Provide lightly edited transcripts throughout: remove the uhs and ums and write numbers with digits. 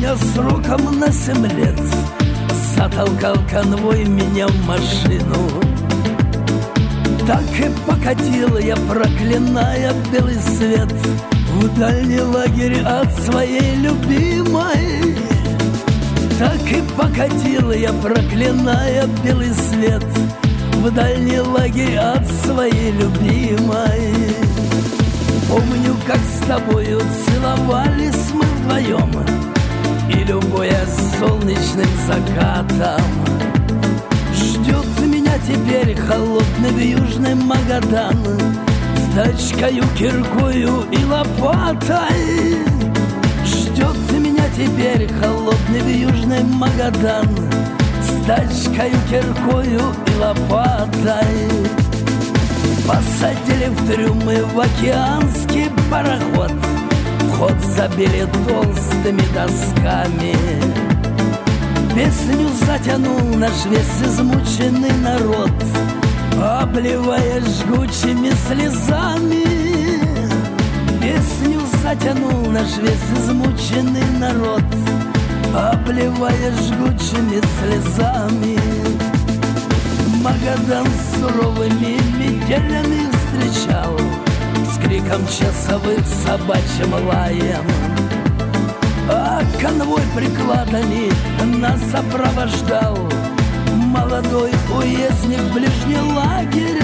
я сроком на 7 лет затолкал конвой меня в машину. Так и покатил я, проклиная белый свет, в дальний лагерь от своей любимой. Так и покатил я, проклиная белый свет, в дальний лагерь от своей любимой. Помню, как с тобою целовались мы вдвоем, и любуясь солнечным закатом, ждет меня теперь холодный южный Магадан с тачкою, киркою и лопатой. Ждет меня теперь холодный южный Магадан с тачкою, киркою и лопатой. Посадили в трюмы в океанский пароход, вход забили толстыми досками. Песню затянул наш весь измученный народ, обливая жгучими слезами. Песню затянул наш весь измученный народ, обливая жгучими слезами. Магадан с суровыми метелями встречал, с криком часовых, собачьим лаем. А конвой прикладами нас сопровождал молодой уездник в ближний лагерь.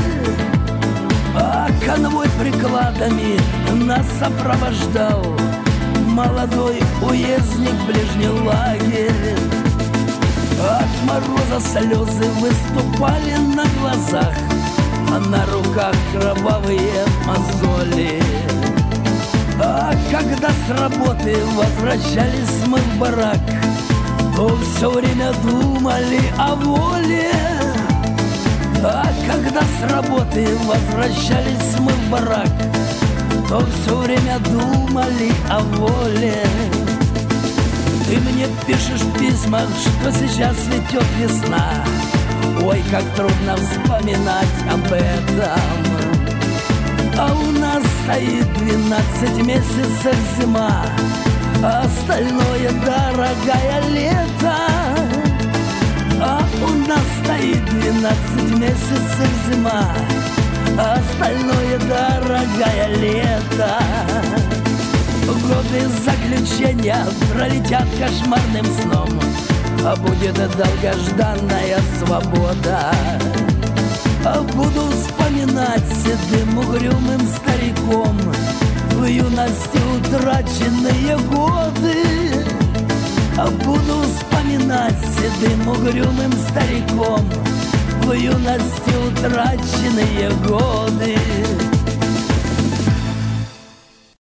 А конвой прикладами нас сопровождал молодой уездник в ближний лагерь. От мороза слезы выступали на глазах, а на руках кровавые мозоли. А когда с работы возвращались мы в барак, то все время думали о воле. А когда с работы возвращались мы в барак, то все время думали о воле. Ты мне пишешь в письмах, что сейчас цветет весна. Ой, как трудно вспоминать об этом. А у нас стоит 12 месяцев зима, а остальное, дорогая, лето. А у нас стоит 12 месяцев зима, а остальное, дорогая, лето. Годы заключения пролетят кошмарным сном, а будет долгожданная свобода. А буду вспоминать седым угрюмым стариком в юности утраченные годы. А буду вспоминать седым угрюмым стариком в юности утраченные годы.